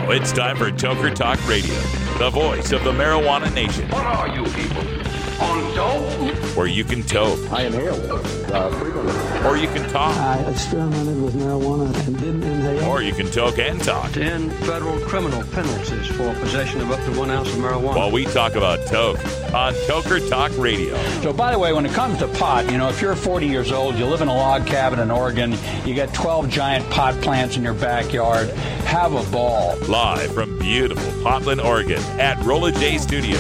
Now it's time for Toker Talk Radio, the voice of the marijuana nation. What are you people? On dope? Where you can toke. I inhale frequently. Or you can talk. I experimented with marijuana and didn't inhale. Or you can toke and talk. 10 federal criminal penalties for possession of up to 1 ounce of marijuana. While we talk about toke on Toker Talk Radio. So, by the way, when it comes to pot, if you're 40 years old, you live in a log cabin in Oregon, you got 12 giant pot plants in your backyard, have a ball. Live from beautiful Portland, Oregon at Rolla J Studios.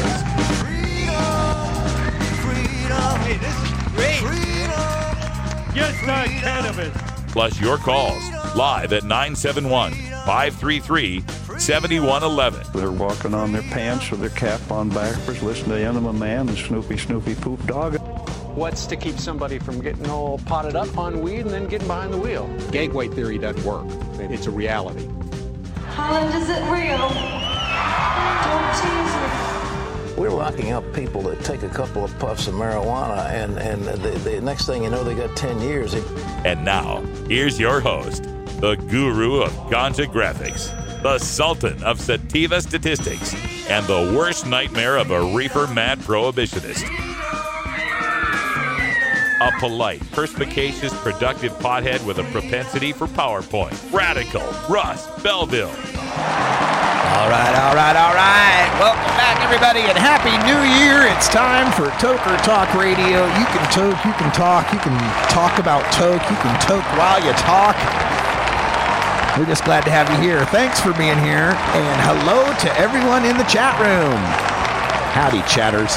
Hey, this is great. Just not cannabis. Plus your calls live at 971-533-7111. They're walking on their pants with their cap on backwards, listening to Enema Man and Snoopy Poop Dog. What's to keep somebody from getting all potted up on weed and then getting behind the wheel? Gateway theory doesn't work. It's a reality. Holland, is it real? Don't tease me. We're locking up people that take a couple of puffs of marijuana, and the next thing you know, they got 10 years. And now, here's your host, the guru of ganja graphics, the sultan of sativa statistics, and the worst nightmare of a reefer mad prohibitionist. A polite, perspicacious, productive pothead with a propensity for PowerPoint. Radical Russ Belville. All right. Welcome back, everybody, and Happy New Year. It's time for Toker Talk Radio. You can toke, you can talk, you can talk about toke, you can toke while you talk. We're just glad to have you here. Thanks for being here, and hello to everyone in the chat room. Howdy, chatters.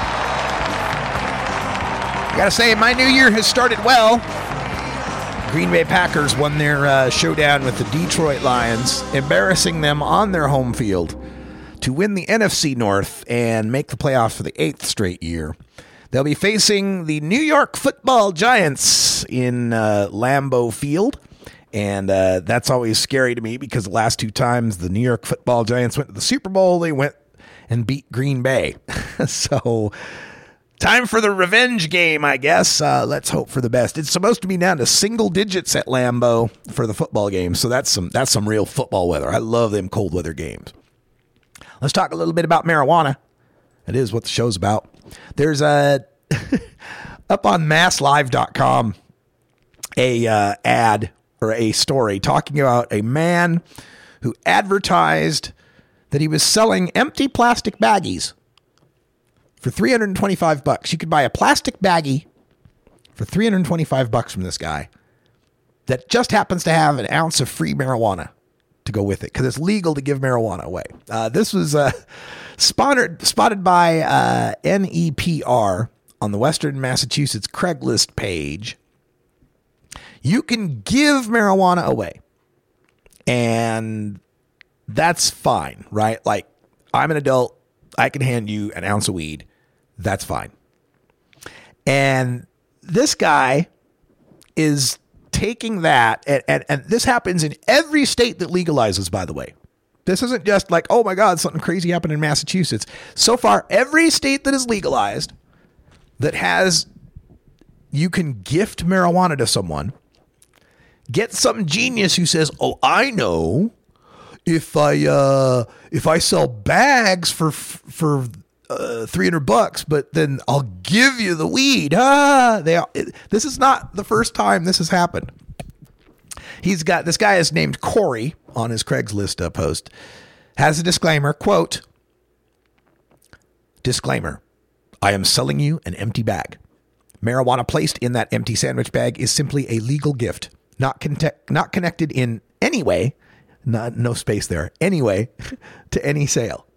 I gotta say, my new year has started well. Green Bay Packers won their showdown with the Detroit Lions, embarrassing them on their home field to win the NFC North and make the playoffs for the 8th straight year. They'll be facing the New York Football Giants in Lambeau Field, and that's always scary to me because the last 2 times the New York Football Giants went to the Super Bowl, they went and beat Green Bay. So time for the revenge game, I guess. Let's hope for the best. It's supposed to be down to single digits at Lambeau for the football game, so that's some real football weather. I love them cold weather games. Let's talk a little bit about marijuana. It is what the show's about. There's up on masslive.com a ad or a story talking about a man who advertised that he was selling empty plastic baggies for $325. You could buy a plastic baggie for $325 from this guy that just happens to have an ounce of free marijuana to go with it because it's legal to give marijuana away. This was spotted by NEPR on the Western Massachusetts Craigslist page. You can give marijuana away, and that's fine, right? Like, I'm an adult. I can hand you an ounce of weed. That's fine. And this guy is taking that, and this happens in every state that legalizes, by the way. This isn't just like, oh my God, something crazy happened in Massachusetts. So far, every state that is legalized that has, you can gift marijuana to someone, get some genius who says, oh, I know, if I sell bags for $300, but then I'll give you the weed. This is not the first time this has happened. This guy is named Corey on his Craigslist post, has a disclaimer, quote, disclaimer, I am selling you an empty bag. Marijuana placed in that empty sandwich bag is simply a legal gift, not connected in any way, no space there, anyway, to any sale.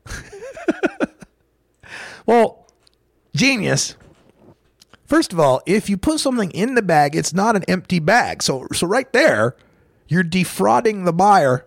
Well, genius. First of all, if you put something in the bag, it's not an empty bag. So right there, you're defrauding the buyer.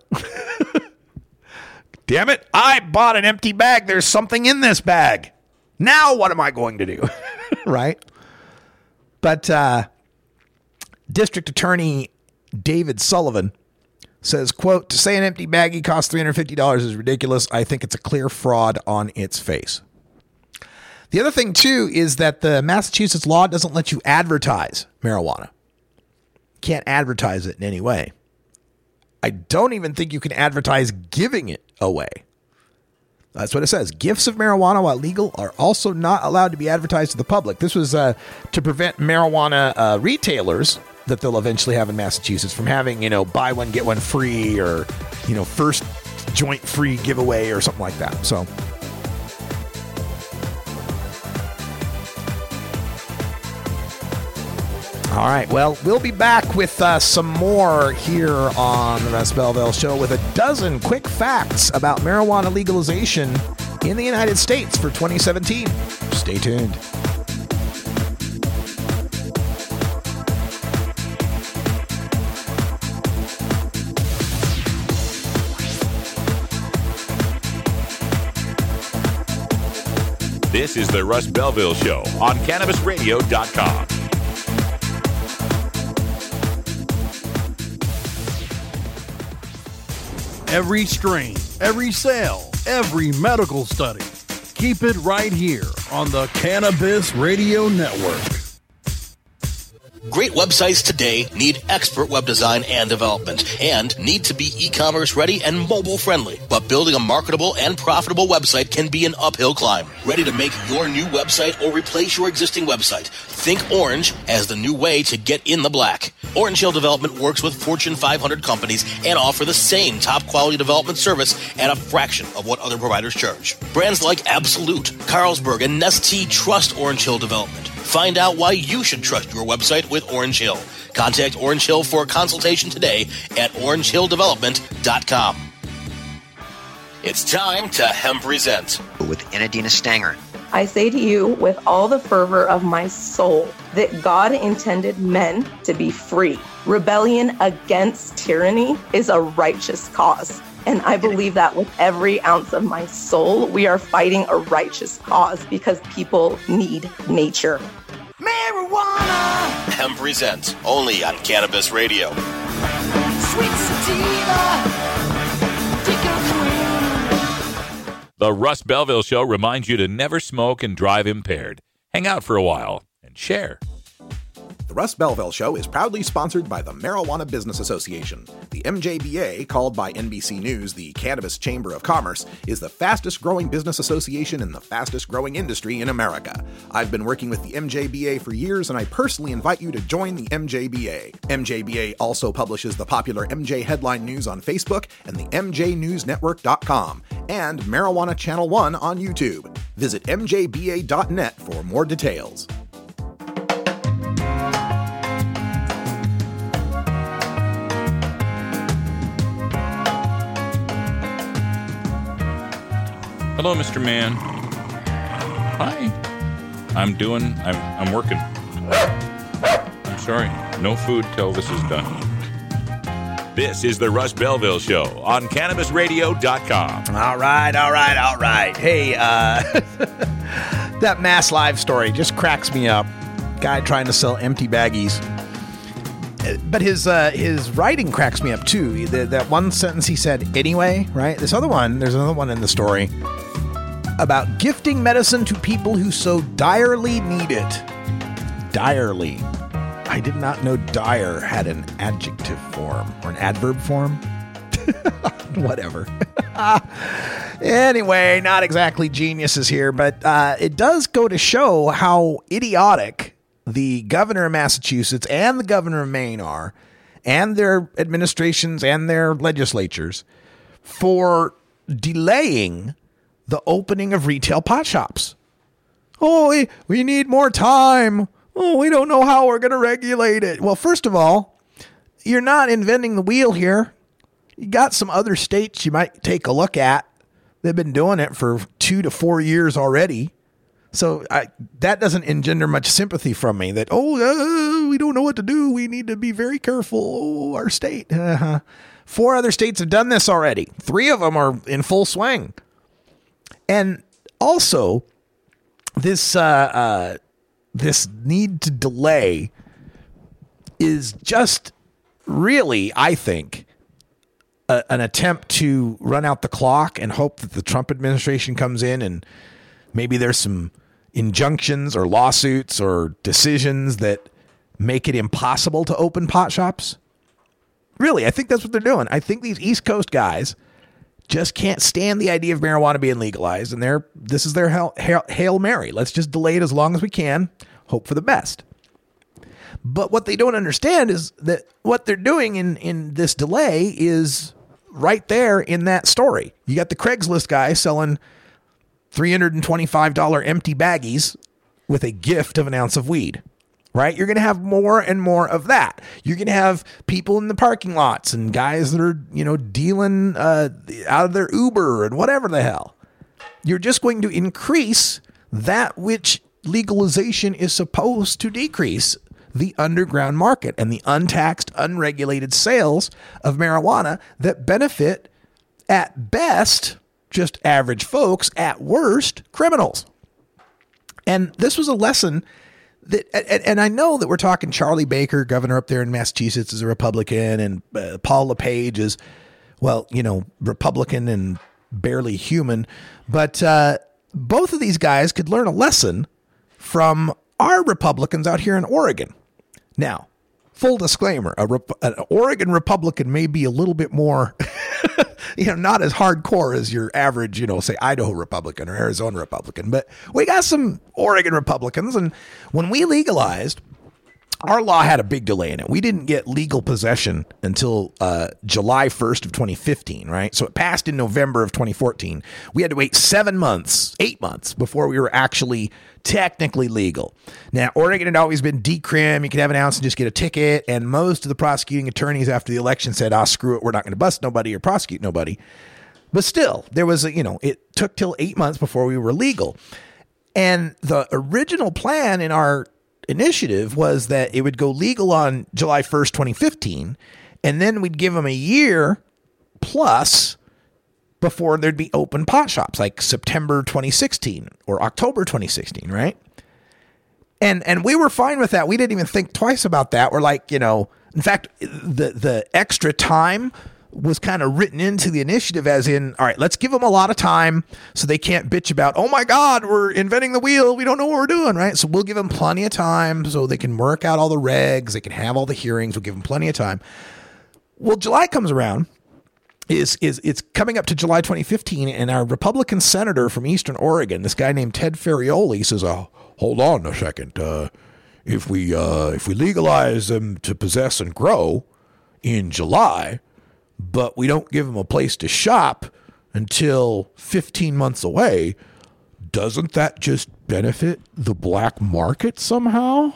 Damn it, I bought an empty bag. There's something in this bag. Now what am I going to do? Right? But District Attorney David Sullivan says, quote, to say an empty baggie costs $350 is ridiculous. I think it's a clear fraud on its face. The other thing, too, is that the Massachusetts law doesn't let you advertise marijuana. Can't advertise it in any way. I don't even think you can advertise giving it away. That's what it says. Gifts of marijuana, while legal, are also not allowed to be advertised to the public. This was to prevent marijuana retailers that they'll eventually have in Massachusetts from having, buy one, get one free, or, first joint free giveaway or something like that. So, all right. Well, we'll be back with some more here on the Russ Belville Show with a dozen quick facts about marijuana legalization in the United States for 2017. Stay tuned. This is the Russ Belville Show on CannabisRadio.com. Every strain, every sale, every medical study. Keep it right here on the Cannabis Radio Network. Great websites today need expert web design and development and need to be e-commerce ready and mobile friendly. But building a marketable and profitable website can be an uphill climb. Ready to make your new website or replace your existing website? Think Orange as the new way to get in the black. Orange Hill Development works with Fortune 500 companies and offer the same top quality development service at a fraction of what other providers charge. Brands like Absolute, Carlsberg, and Nestea trust Orange Hill Development. Find out why you should trust your website with Orange Hill. Contact Orange Hill for a consultation today at orangehilldevelopment.com. It's time to Hemp Present with Enadina Stanger. I say to you with all the fervor of my soul that God intended men to be free. Rebellion against tyranny is a righteous cause. And I believe that with every ounce of my soul, we are fighting a righteous cause because people need nature. Marijuana! Hemp Present, only on Cannabis Radio. Sweet sativa. The Russ Belville Show reminds you to never smoke and drive impaired. Hang out for a while and share. The Russ Belville Show is proudly sponsored by the Marijuana Business Association. The MJBA, called by NBC News the Cannabis Chamber of Commerce, is the fastest growing business association in the fastest growing industry in America. I've been working with the MJBA for years, and I personally invite you to join the MJBA. MJBA also publishes the popular MJ Headline News on Facebook and the MJNewsNetwork.com, and Marijuana Channel 1 on YouTube. Visit mjba.net for more details. Hello, Mr. Man. Hi. I'm working. I'm sorry. No food till this is done. This is the Russ Belville Show on CannabisRadio.com. All right. Hey, that Mass Live story just cracks me up. Guy trying to sell empty baggies. But his writing cracks me up, too. That one sentence he said, anyway, right? There's another one in the story about gifting medicine to people who so direly need it. Direly. I did not know dire had an adjective form or an adverb form. Whatever. Anyway, not exactly geniuses here, but it does go to show how idiotic the governor of Massachusetts and the governor of Maine are, and their administrations and their legislatures, for delaying the opening of retail pot shops. Oh, we need more time. Oh, we don't know how we're going to regulate it. Well, first of all, you're not inventing the wheel here. You got some other states you might take a look at. They've been doing it for 2 to 4 years already. So that doesn't engender much sympathy from me that, we don't know what to do. We need to be very careful. Our state. 4 other states have done this already. 3 of them are in full swing. And also, this need to delay is just really, I think, an attempt to run out the clock and hope that the Trump administration comes in and maybe there's some injunctions or lawsuits or decisions that make it impossible to open pot shops. Really, I think that's what they're doing. I think these East Coast guys just can't stand the idea of marijuana being legalized, and this is their Hail Mary. Let's just delay it as long as we can, hope for the best. But what they don't understand is that what they're doing in this delay is right there in that story. You got the Craigslist guy selling $325 empty baggies with a gift of an ounce of weed. Right? You're going to have more and more of that. You're going to have people in the parking lots and guys that are, dealing out of their Uber and whatever the hell. You're just going to increase that which legalization is supposed to decrease, the underground market and the untaxed, unregulated sales of marijuana that benefit, at best, just average folks, at worst, criminals. And this was a lesson that, and I know that we're talking Charlie Baker, governor up there in Massachusetts, is a Republican, and Paul LePage is, Republican and barely human. But both of these guys could learn a lesson from our Republicans out here in Oregon. Now, full disclaimer, an Oregon Republican may be a little bit more, not as hardcore as your average, say Idaho Republican or Arizona Republican, but we got some Oregon Republicans. And when we legalized, our law had a big delay in it. We didn't get legal possession until July 1st of 2015, right? So it passed in November of 2014. We had to wait 8 months before we were actually technically legal. Now, Oregon had always been decrim. You could have an ounce and just get a ticket. And most of the prosecuting attorneys after the election said, screw it, we're not going to bust nobody or prosecute nobody. But still, there was it took till 8 months before we were legal. And the original plan in our initiative was that it would go legal on July 1st, 2015. And then we'd give them a year plus before there'd be open pot shops, like September 2016 or October 2016, right? And we were fine with that. We didn't even think twice about that. We're like, in fact, the extra time was kind of written into the initiative as in, all right, let's give them a lot of time so they can't bitch about, oh my God, we're inventing the wheel. We don't know what we're doing, right? So we'll give them plenty of time so they can work out all the regs. They can have all the hearings. We'll give them plenty of time. Well, July comes around. It's coming up to July 2015, and our Republican senator from Eastern Oregon, this guy named Ted Ferrioli, says, hold on a second. If we legalize them to possess and grow in July, but we don't give them a place to shop until 15 months away, doesn't that just benefit the black market somehow?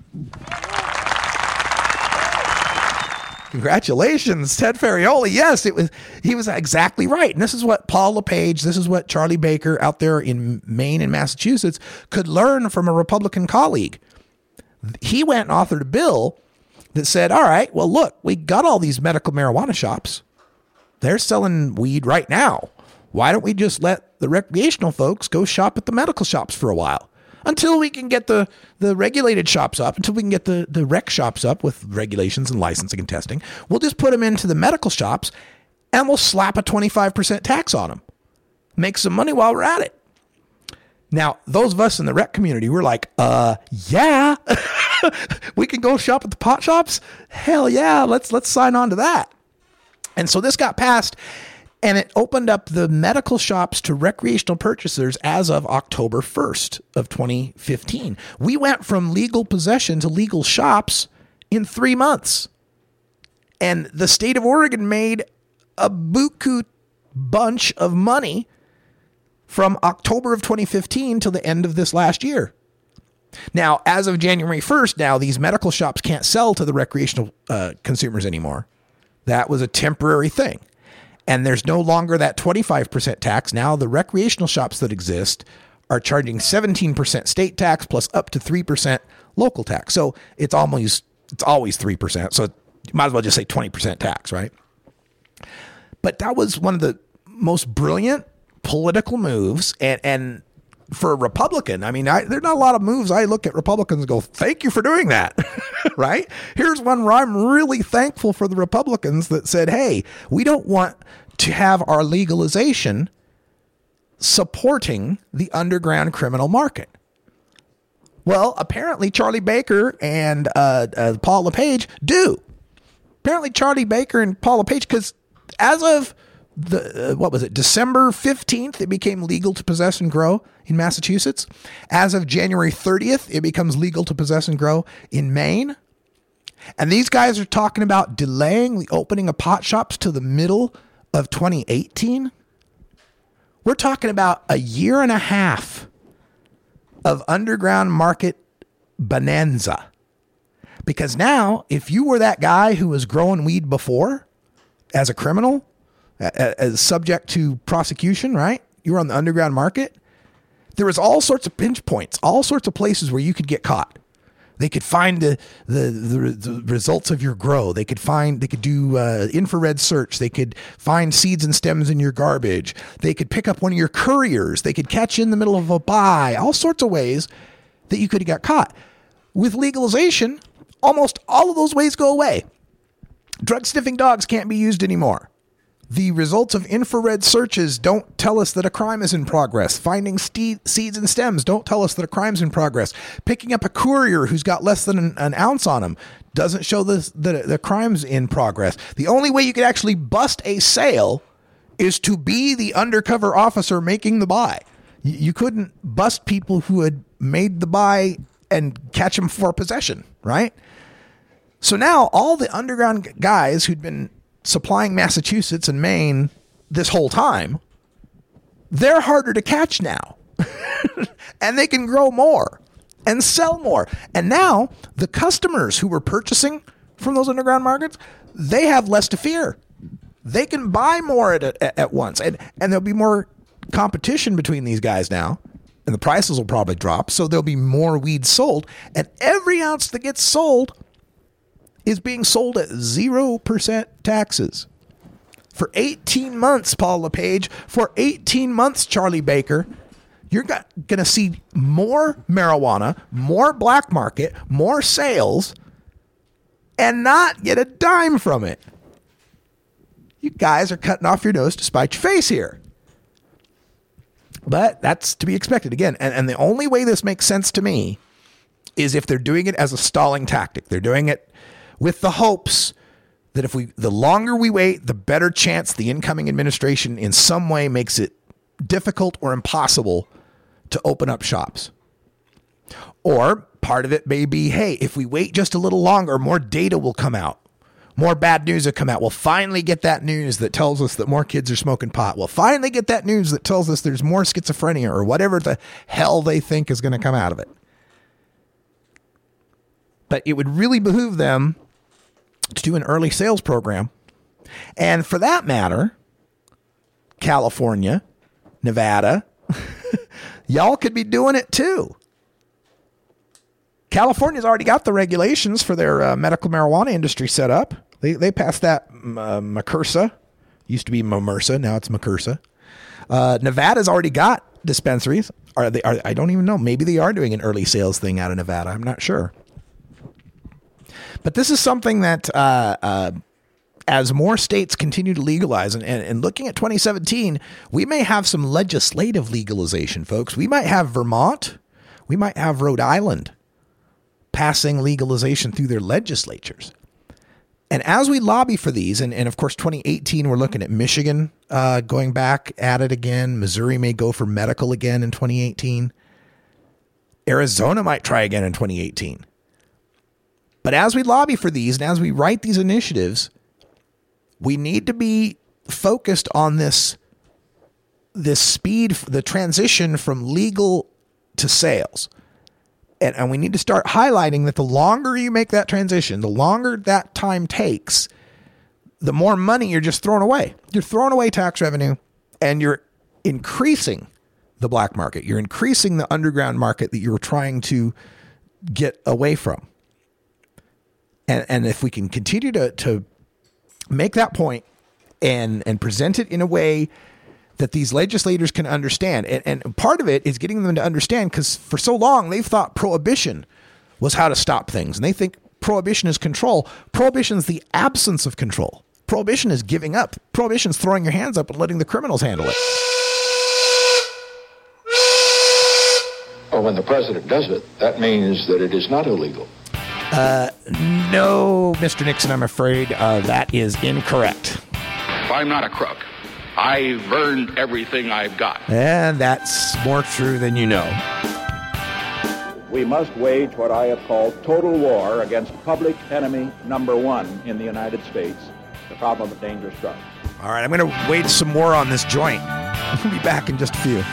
Congratulations, Ted Ferrioli. Yes, he was exactly right. And this is what Paul LePage, this is what Charlie Baker out there in Maine and Massachusetts could learn from a Republican colleague. He went and authored a bill that said, all right, well, look, we got all these medical marijuana shops. They're selling weed right now. Why don't we just let the recreational folks go shop at the medical shops for a while? Until we can get the regulated shops up, until we can get the rec shops up with regulations and licensing and testing, we'll just put them into the medical shops and we'll slap a 25% tax on them. Make some money while we're at it. Now, those of us in the rec community, we're like, yeah, we can go shop at the pot shops? Hell yeah, let's sign on to that. And so this got passed, and it opened up the medical shops to recreational purchasers as of October 1st of 2015. We went from legal possession to legal shops in 3 months. And the state of Oregon made a buku bunch of money from October of 2015 till the end of this last year. Now, as of January 1st, now these medical shops can't sell to the recreational consumers anymore. That was a temporary thing. And there's no longer that 25% tax. Now the recreational shops that exist are charging 17% state tax plus up to 3% local tax. So it's always 3%. So you might as well just say 20% tax, right? But that was one of the most brilliant political moves. And for a Republican, I mean, there's not a lot of moves. I look at Republicans and go, thank you for doing that, right? Here's one where I'm really thankful for the Republicans that said, hey, we don't want to have our legalization supporting the underground criminal market. Well, apparently Charlie Baker and Paul LePage do. Apparently Charlie Baker and Paul LePage, because as of December 15th, it became legal to possess and grow in Massachusetts. As of January 30th, it becomes legal to possess and grow in Maine. And these guys are talking about delaying the opening of pot shops to the middle of 2018. We're talking about a year and a half of underground market bonanza. Because now, if you were that guy who was growing weed before as a criminal, as subject to prosecution, right? You were on the underground market. There was all sorts of pinch points, all sorts of places where you could get caught. They could find the results of your grow. They could do infrared search. They could find seeds and stems in your garbage. They could pick up one of your couriers. They could catch you in the middle of a buy. All sorts of ways that you could have got caught. With legalization, almost all of those ways go away. Drug sniffing dogs can't be used anymore. The results of infrared searches don't tell us that a crime is in progress. Finding seeds and stems don't tell us that a crime's in progress. Picking up a courier who's got less than an ounce on him doesn't show the crime's in progress. The only way you could actually bust a sale is to be the undercover officer making the buy. You couldn't bust people who had made the buy and catch them for possession, right? So now all the underground guys who'd been supplying Massachusetts and Maine this whole time, they're harder to catch now. And they can grow more and sell more. And now the customers who were purchasing from those underground markets, they have less to fear. They can buy more at once. And there'll be more competition between these guys now. And the prices will probably drop. So there'll be more weed sold. And every ounce that gets sold is being sold at 0% taxes. For 18 months, Paul LePage, for 18 months, Charlie Baker, you're going to see more marijuana, more black market, more sales, and not get a dime from it. You guys are cutting off your nose to spite your face here. But that's to be expected. Again, and the only way this makes sense to me is if they're doing it as a stalling tactic. They're doing it with the hopes that the longer we wait, the better chance the incoming administration in some way makes it difficult or impossible to open up shops. Or part of it may be, hey, if we wait just a little longer, more data will come out. More bad news will come out. We'll finally get that news that tells us that more kids are smoking pot. We'll finally get that news that tells us there's more schizophrenia or whatever the hell they think is going to come out of it. But it would really behoove them to do an early sales program. And for that matter, California, Nevada, y'all could be doing it too. California's already got the regulations for their medical marijuana industry set up. They passed that MRSA. Used to be MRSA, now it's MRSA. Nevada's already got dispensaries. Are they? I don't even know. Maybe they are doing an early sales thing out of Nevada. I'm not sure. But this is something that as more states continue to legalize, and looking at 2017, we may have some legislative legalization, folks. We might have Vermont. We might have Rhode Island passing legalization through their legislatures. And as we lobby for these, and of course, 2018, we're looking at Michigan going back at it again. Missouri may go for medical again in 2018. Arizona might try again in 2018. But as we lobby for these and as we write these initiatives, we need to be focused on this speed, the transition from legal to sales. And we need to start highlighting that the longer you make that transition, the longer that time takes, the more money you're just throwing away. You're throwing away tax revenue and you're increasing the black market. You're increasing the underground market that you're trying to get away from. And if we can continue to make that point and present it in a way that these legislators can understand. And part of it is getting them to understand, because for so long they've thought prohibition was how to stop things. And they think prohibition is control. Prohibition is the absence of control. Prohibition is giving up. Prohibition is throwing your hands up and letting the criminals handle it. Well, when the president does it, that means that it is not illegal. No, Mr. Nixon, I'm afraid that is incorrect. I'm not a crook. I've earned everything I've got. And that's more true than you know. We must wage what I have called total war against public enemy number one in the United States, the problem of dangerous drugs. All right, I'm going to wage some more on this joint. We'll be back in just a few.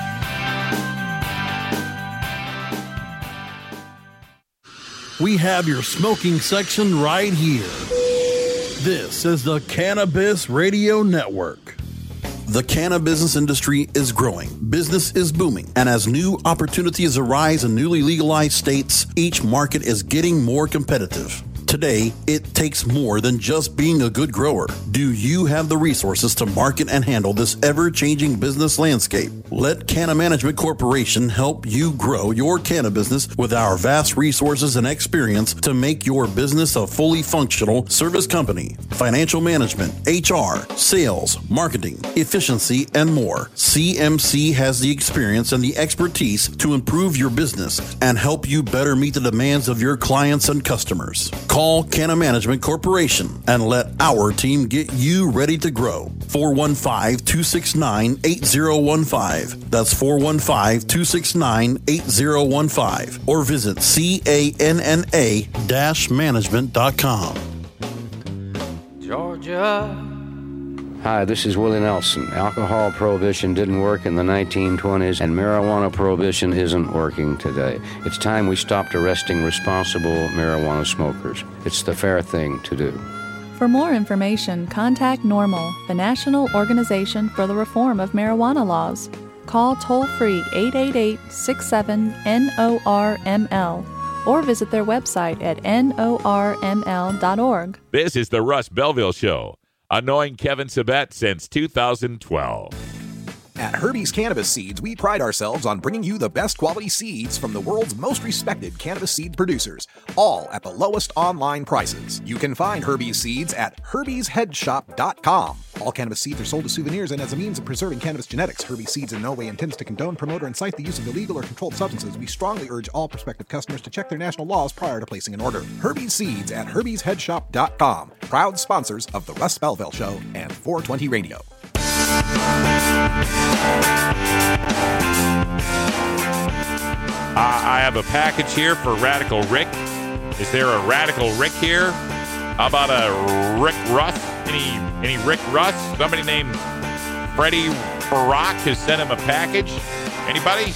We have your smoking section right here. This is the Cannabis Radio Network. The cannabis industry is growing, business is booming, and as new opportunities arise in newly legalized states, each market is getting more competitive. Today, it takes more than just being a good grower. Do you have the resources to market and handle this ever-changing business landscape? Let Canna Management Corporation help you grow your canna business with our vast resources and experience to make your business a fully functional service company. Financial management, HR, sales, marketing, efficiency, and more. CMC has the experience and the expertise to improve your business and help you better meet the demands of your clients and customers. Call Canna Management Corporation and let our team get you ready to grow. 415-269-8015. That's 415-269-8015. Or visit canna-management.com. Georgia. Hi, this is Willie Nelson. Alcohol prohibition didn't work in the 1920s, and marijuana prohibition isn't working today. It's time we stopped arresting responsible marijuana smokers. It's the fair thing to do. For more information, contact NORML, the National Organization for the Reform of Marijuana Laws. Call toll-free 888-67-NORML or visit their website at norml.org. This is the Russ Belville Show, annoying Kevin Sabet since 2012. At Herbie's Cannabis Seeds, we pride ourselves on bringing you the best quality seeds from the world's most respected cannabis seed producers, all at the lowest online prices. You can find Herbie's Seeds at herbiesheadshop.com. All cannabis seeds are sold as souvenirs and as a means of preserving cannabis genetics. Herbie's Seeds in no way intends to condone, promote, or incite the use of illegal or controlled substances. We strongly urge all prospective customers to check their national laws prior to placing an order. Herbie's Seeds at herbiesheadshop.com. Proud sponsors of the Russ Belville Show and 420 Radio. I have a package here for Radical Rick. Is there a Radical Rick here? How about a Rick Russ? Any Rick Russ? Somebody named Freddie Barack has sent him a package. Anybody?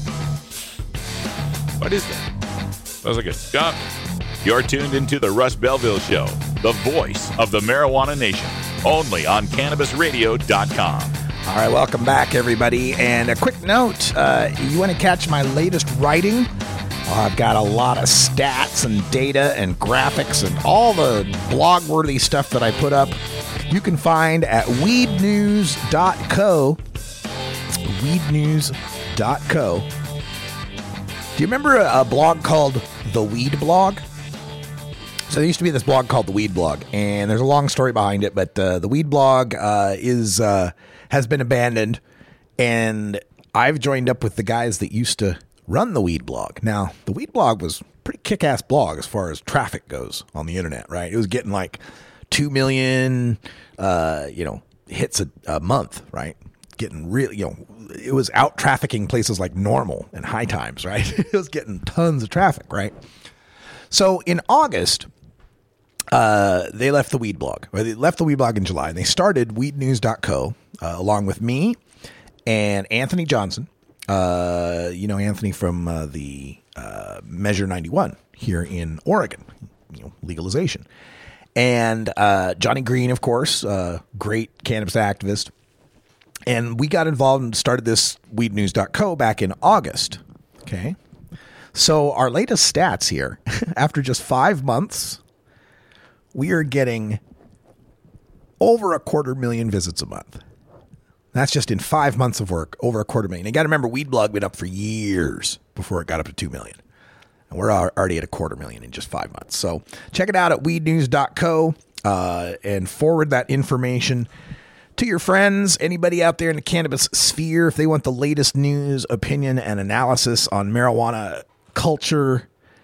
What is that? Sounds like a skunk. You're tuned into the Russ Belville Show, the voice of the marijuana nation, only on CannabisRadio.com. All right, welcome back, everybody. And a quick note, you want to catch my latest writing? I've got a lot of stats and data and graphics and all the blog-worthy stuff that I put up. You can find at weednews.co. Weednews.co. Do you remember a blog called The Weed Blog? So there used to be this blog called The Weed Blog, and there's a long story behind it, but The Weed Blog has been abandoned, and I've joined up with the guys that used to run The Weed Blog. Now, The Weed Blog was a pretty kick-ass blog as far as traffic goes on the internet, right? It was getting like 2 million, hits a month, right? Getting really, it was out trafficking places like Normal and High Times, right? It was getting tons of traffic, right? So in August, they left the Weed Blog, or they left the Weed Blog in July, and they started weednews.co along with me and Anthony Johnson. Anthony from the Measure 91 here in Oregon, legalization. And Johnny Green, of course, great cannabis activist. And we got involved and started this weednews.co back in August. Okay. So our latest stats here, after just 5 months, we are getting over 250,000 visits a month. That's just in 5 months of work, over 250,000. You got to remember, Weed Blog been up for years before it got up to 2 million. And we're already at 250,000 in just 5 months. So check it out at weednews.co and forward that information to your friends, anybody out there in the cannabis sphere, if they want the latest news, opinion, and analysis on marijuana culture,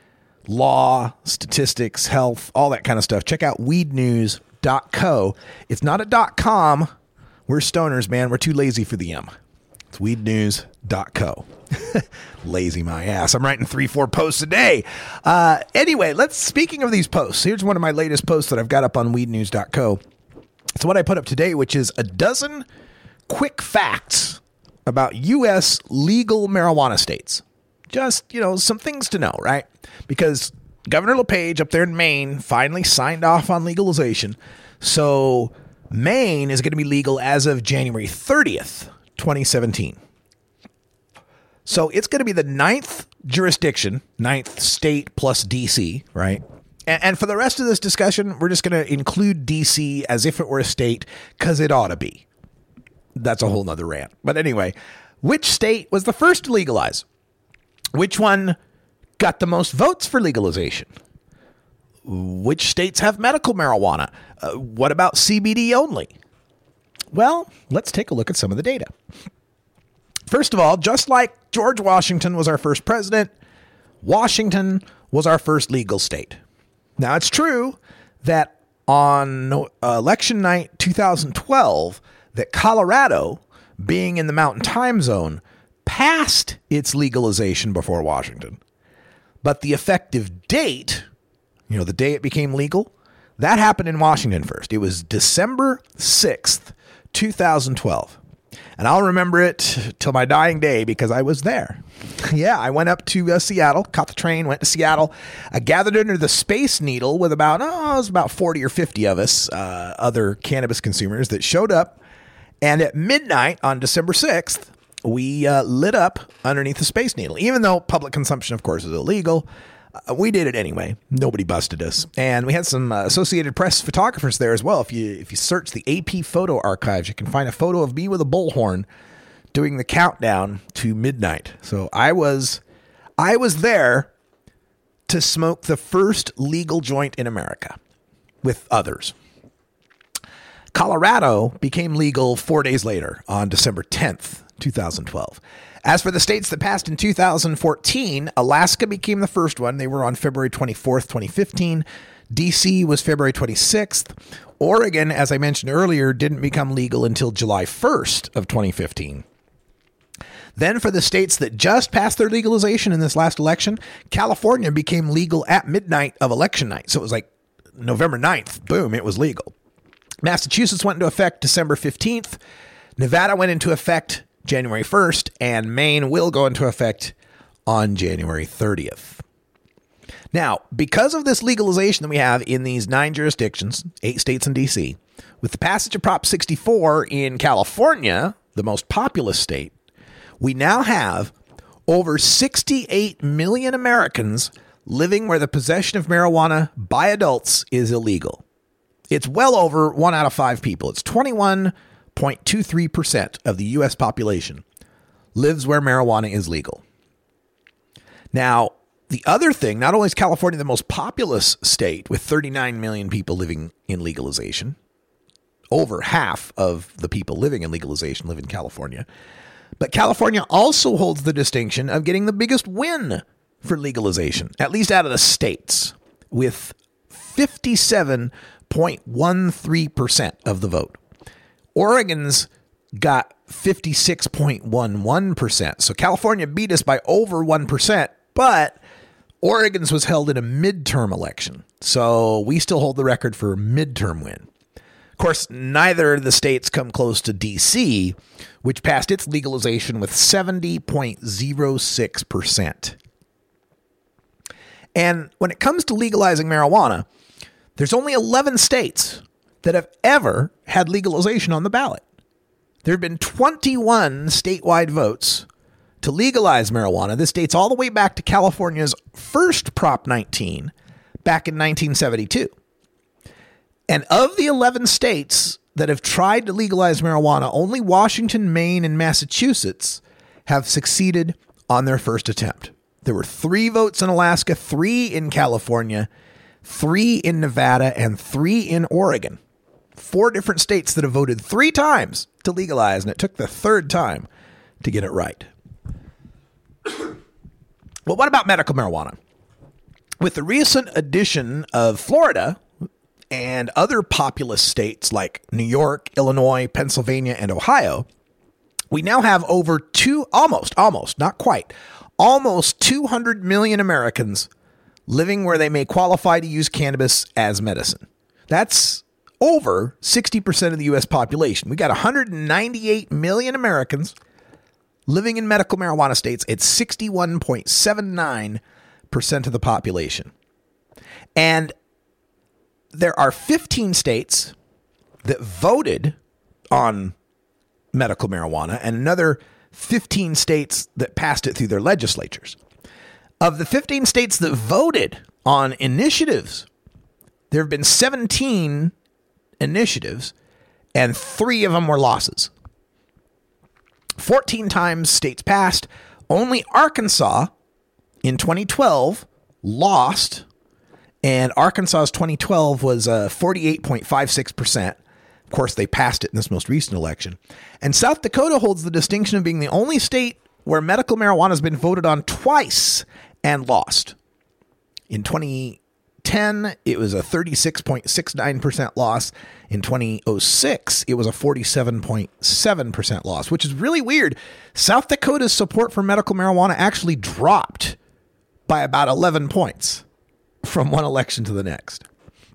law, statistics, health, all that kind of stuff, check out weednews.co. It's not a .com. We're stoners, man. We're too lazy for the M. It's weednews.co. Lazy my ass. I'm writing 3-4 posts a day. Anyway, speaking of these posts, here's one of my latest posts that I've got up on weednews.co. It's what I put up today, which is a dozen quick facts about U.S. legal marijuana states. Just, some things to know, right? Because Governor LePage up there in Maine finally signed off on legalization. So Maine is going to be legal as of January 30th, 2017. So it's going to be the 9th jurisdiction, 9th state plus D.C., right? And for the rest of this discussion, we're just going to include D.C. as if it were a state, because it ought to be. That's a whole nother rant. But anyway, which state was the first to legalize? Which one got the most votes for legalization? Which states have medical marijuana? What about CBD only? Well, let's take a look at some of the data. First of all, just like George Washington was our first president, Washington was our first legal state. Now, it's true that on election night 2012, that Colorado, being in the Mountain Time Zone, passed its legalization before Washington. But the effective date, the day it became legal, that happened in Washington first. It was December 6th, 2012. And I'll remember it till my dying day because I was there. Yeah, I went up to Seattle, caught the train, went to Seattle. I gathered under the Space Needle with about 40 or 50 of us, other cannabis consumers that showed up. And at midnight on December 6th, we lit up underneath the Space Needle. Even though public consumption, of course, is illegal, we did it anyway. Nobody busted us. And we had some Associated Press photographers there as well. If you search the AP photo archives, you can find a photo of me with a bullhorn doing the countdown to midnight. So I was there to smoke the first legal joint in America with others. Colorado became legal 4 days later on December 10th, 2012. As for the states that passed in 2014, Alaska became the first one. They were on February 24th, 2015. D.C. was February 26th. Oregon, as I mentioned earlier, didn't become legal until July 1st of 2015. Then for the states that just passed their legalization in this last election, California became legal at midnight of election night. So it was like November 9th. Boom, it was legal. Massachusetts went into effect December 15th. Nevada went into effect January 1st, and Maine will go into effect on January 30th. Now, because of this legalization that we have in these 9 jurisdictions, 8 states and D.C., with the passage of Prop 64 in California, the most populous state, we now have over 68 million Americans living where the possession of marijuana by adults is illegal. It's well over 1 out of 5 people. It's 21.23% of the U.S. population lives where marijuana is legal. Now, the other thing, not only is California the most populous state with 39 million people living in legalization, over half of the people living in legalization live in California, but California also holds the distinction of getting the biggest win for legalization, at least out of the states, with 57.13% of the vote. Oregon's got 56.11%. So California beat us by over 1%, but Oregon's was held in a midterm election. So we still hold the record for midterm win. Of course, neither of the states come close to D.C., which passed its legalization with 70.06%. And when it comes to legalizing marijuana, there's only 11 states that have ever had legalization on the ballot. There have been 21 statewide votes to legalize marijuana. This dates all the way back to California's first Prop 19 back in 1972. And of the 11 states that have tried to legalize marijuana, only Washington, Maine, and Massachusetts have succeeded on their first attempt. There were 3 votes in Alaska, 3 in California, 3 in Nevada, and 3 in Oregon. 4 different states that have voted 3 times to legalize, and it took the 3rd time to get it right. Well, what about medical marijuana? with the recent addition of Florida and other populous states like New York, Illinois, Pennsylvania, and Ohio, we now have over almost 200 million Americans living where they may qualify to use cannabis as medicine. That's over 60% of the U.S. population. We got 198 million Americans living in medical marijuana states. It's 61.79% of the population. And there are 15 states that voted on medical marijuana and another 15 states that passed it through their legislatures. Of the 15 states that voted on initiatives, there have been 17 initiatives and 3 of them were losses. 14 times states passed. Only Arkansas in 2012 lost, and Arkansas's 2012 was 48.56%. Of course, they passed it in this most recent election. And South Dakota holds the distinction of being the only state where medical marijuana has been voted on twice and lost. In 2010, it was a 36.69% loss. In 2006, it was a 47.7% loss, which is really weird. South Dakota's support for medical marijuana actually dropped by about 11 points from one election to the next.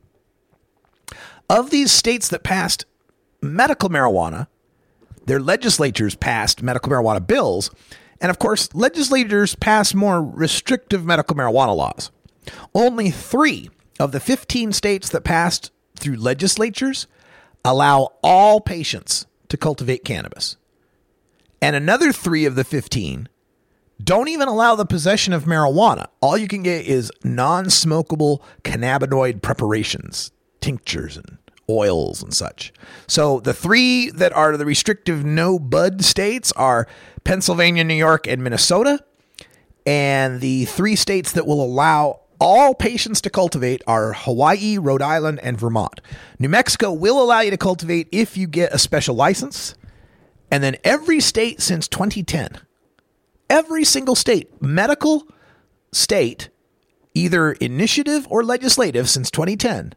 Of these states that passed medical marijuana, their legislatures passed medical marijuana bills. And of course, legislators pass more restrictive medical marijuana laws. Only 3 of the 15 states that passed through legislatures allow all patients to cultivate cannabis. And another 3 of the 15 don't even allow the possession of marijuana. All you can get is non-smokable cannabinoid preparations, tinctures and oils and such. So the 3 that are the restrictive no bud states are Pennsylvania, New York, and Minnesota. And the 3 states that will allow all patients to cultivate are Hawaii, Rhode Island, and Vermont. New Mexico will allow you to cultivate if you get a special license. And then every state since 2010, every single state, medical state, either initiative or legislative since 2010,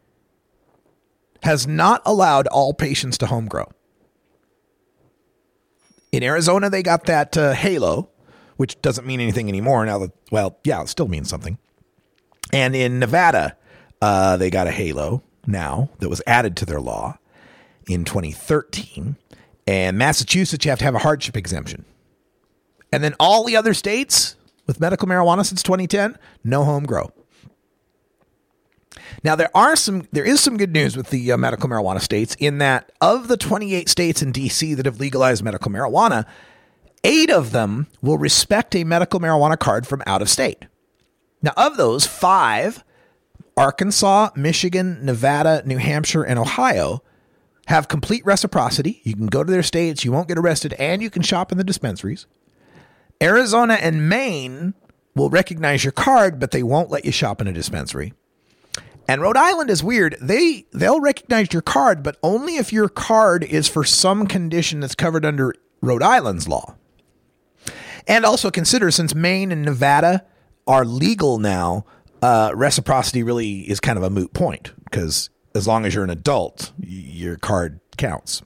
has not allowed all patients to home grow. In Arizona, they got that halo, which doesn't mean anything anymore now that, well, yeah, it still means something. And in Nevada, they got a halo now that was added to their law in 2013. And Massachusetts, you have to have a hardship exemption. And then all the other states with medical marijuana since 2010, no home grow. Now, there is some good news with the medical marijuana states in that of the 28 states in D.C. that have legalized medical marijuana, 8 of them will respect a medical marijuana card from out of state. Now, of those, 5, Arkansas, Michigan, Nevada, New Hampshire, and Ohio, have complete reciprocity. You can go to their states, you won't get arrested, and you can shop in the dispensaries. Arizona and Maine will recognize your card, but they won't let you shop in a dispensary. And Rhode Island is weird. They'll recognize your card, but only if your card is for some condition that's covered under Rhode Island's law. And also consider, since Maine and Nevada are legal now, reciprocity really is kind of a moot point, because as long as you're an adult, your card counts.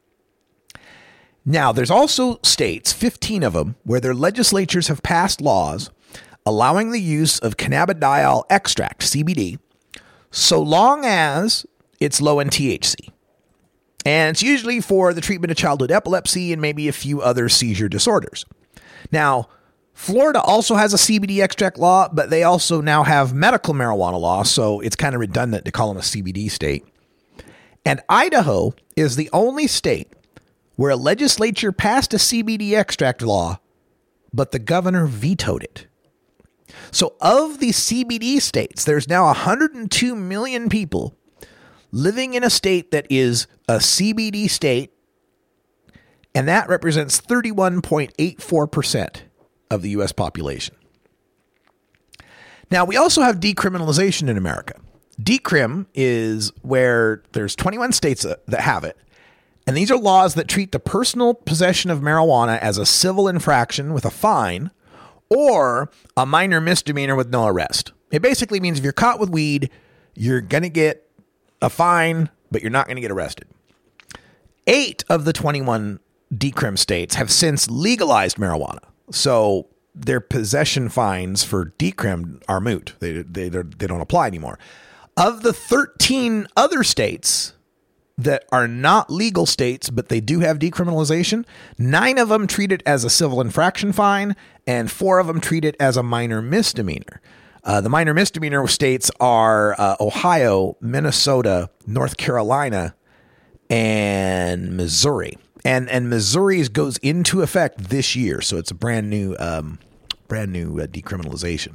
Now, there's also states, 15 of them, where their legislatures have passed laws allowing the use of cannabidiol extract, CBD, so long as it's low in THC. And it's usually for the treatment of childhood epilepsy and maybe a few other seizure disorders. Now, Florida also has a CBD extract law, but they also now have medical marijuana law, so it's kind of redundant to call them a CBD state. And Idaho is the only state where a legislature passed a CBD extract law, but the governor vetoed it. So of the CBD states, there's now 102 million people living in a state that is a CBD state, and that represents 31.84% of the U.S. population. Now, we also have decriminalization in America. Decrim is where there's 21 states that have it, and these are laws that treat the personal possession of marijuana as a civil infraction with a fine or a minor misdemeanor with no arrest. It basically means if you're caught with weed, you're going to get a fine, but you're not going to get arrested. 8 of the 21 decrim states have since legalized marijuana. So their possession fines for decrim are moot. They don't apply anymore. Of the 13 other states that are not legal states, but they do have decriminalization, 9 of them treat it as a civil infraction fine, and 4 of them treat it as a minor misdemeanor. The minor misdemeanor states are Ohio, Minnesota, North Carolina, and Missouri. And Missouri's goes into effect this year, so it's a brand new decriminalization.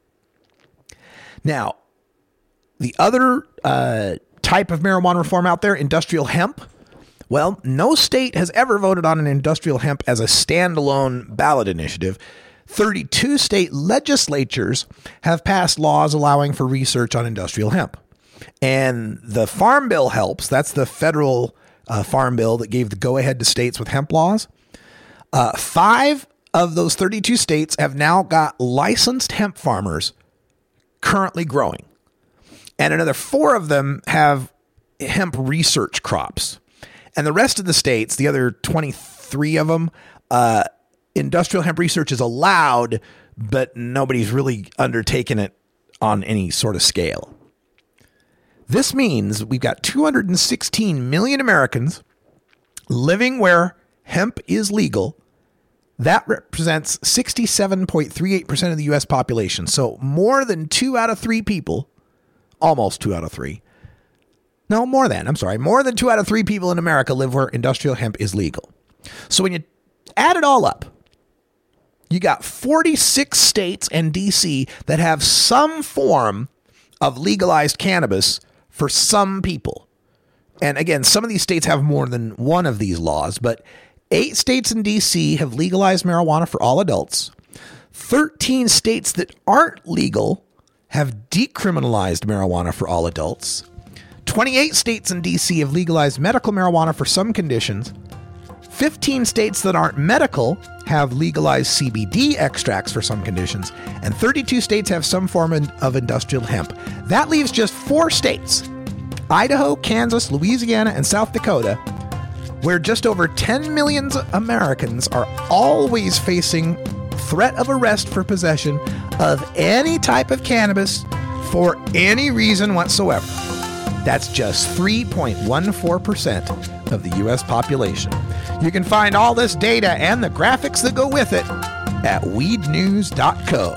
Now, the other type of marijuana reform out there, industrial hemp. Well, no state has ever voted on an industrial hemp as a standalone ballot initiative. 32 state legislatures have passed laws allowing for research on industrial hemp. And the Farm Bill helps. That's the federal Farm Bill that gave the go-ahead to states with hemp laws. 5 of those 32 states have now got licensed hemp farmers currently growing. And another 4 of them have hemp research crops. And the rest of the states, the other 23 of them, industrial hemp research is allowed, but nobody's really undertaken it on any sort of scale. This means we've got 216 million Americans living where hemp is legal. That represents 67.38% of the U.S. population. So more than 2 out of 3 people, almost 2 out of 3. No, more than 2 out of 3 people in America live where industrial hemp is legal. So when you add it all up, you got 46 states and D.C. that have some form of legalized cannabis for some people. And again, some of these states have more than one of these laws, but 8 states in D.C. have legalized marijuana for all adults. 13 states that aren't legal have decriminalized marijuana for all adults. 28 states in D.C. have legalized medical marijuana for some conditions. 15 states that aren't medical have legalized CBD extracts for some conditions, and 32 states have some form of industrial hemp. That leaves just 4 states, Idaho, Kansas, Louisiana, and South Dakota, where just over 10 million Americans are always facing threat of arrest for possession of any type of cannabis for any reason whatsoever. That's just 3.14% of the U.S. population. You can find all this data and the graphics that go with it at weednews.co.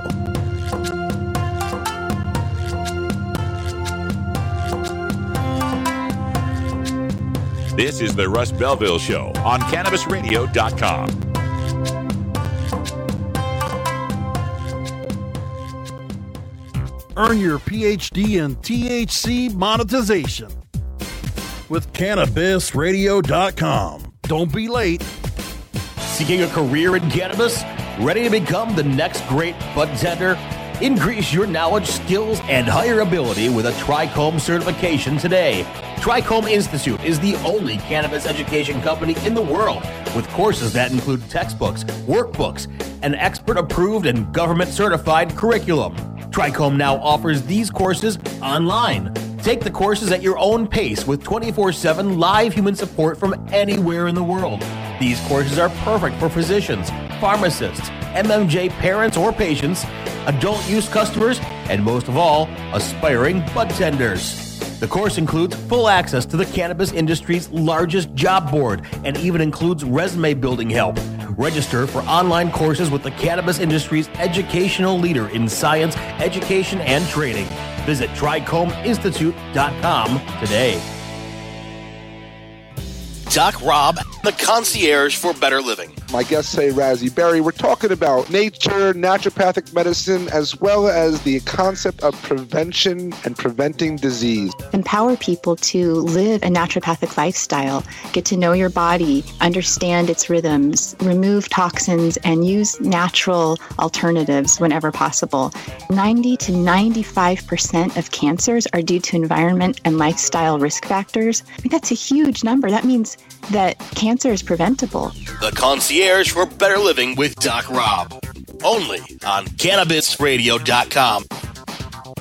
This is the Russ Belville Show on CannabisRadio.com. Earn your PhD in THC monetization with CannabisRadio.com. Don't be late. Seeking a career in cannabis? Ready to become the next great bud tender? Increase your knowledge, skills, and hireability with a Trichome certification today. Trichome Institute is the only cannabis education company in the world with courses that include textbooks, workbooks, and expert-approved and government-certified curriculum. Trichome now offers these courses online. Take the courses at your own pace with 24/7 live human support from anywhere in the world. These courses are perfect for physicians, pharmacists, MMJ parents or patients, adult use customers, and most of all, aspiring bud tenders. The course includes full access to the cannabis industry's largest job board and even includes resume building help. Register for online courses with the cannabis industry's educational leader in science, education, and training. Visit TrichomeInstitute.com today. Doc Rob, the concierge for better living. My guests say Razzie Berry. We're talking about nature, naturopathic medicine, as well as the concept of prevention and preventing disease. Empower people to live a naturopathic lifestyle, get to know your body, understand its rhythms, remove toxins, and use natural alternatives whenever possible. 90 to 95% of cancers are due to environment and lifestyle risk factors. I mean, that's a huge number. That means that cancer is preventable. The concierge for better living with Doc Rob. Only on CannabisRadio.com.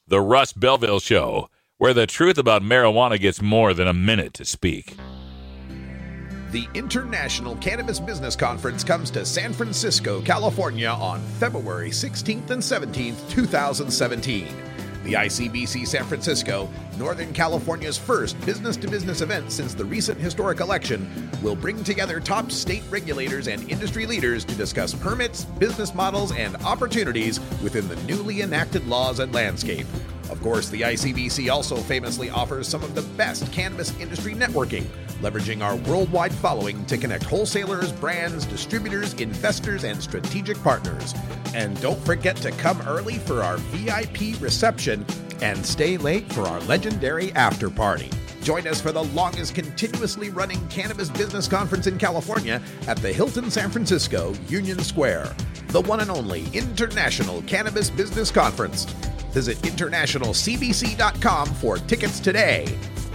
The Russ Belville Show, where the truth about marijuana gets more than a minute to speak. The International Cannabis Business Conference comes to San Francisco, California on February 16th and 17th, 2017. The ICBC San Francisco, Northern California's first business-to-business event since the recent historic election, will bring together top state regulators and industry leaders to discuss permits, business models, and opportunities within the newly enacted laws and landscape. Of course, the ICBC also famously offers some of the best cannabis industry networking, leveraging our worldwide following to connect wholesalers, brands, distributors, investors, and strategic partners. And don't forget to come early for our VIP reception and stay late for our legendary after party. Join us for the longest continuously running cannabis business conference in California at the Hilton San Francisco, Union Square. The one and only International Cannabis Business Conference. Visit internationalcbc.com for tickets today.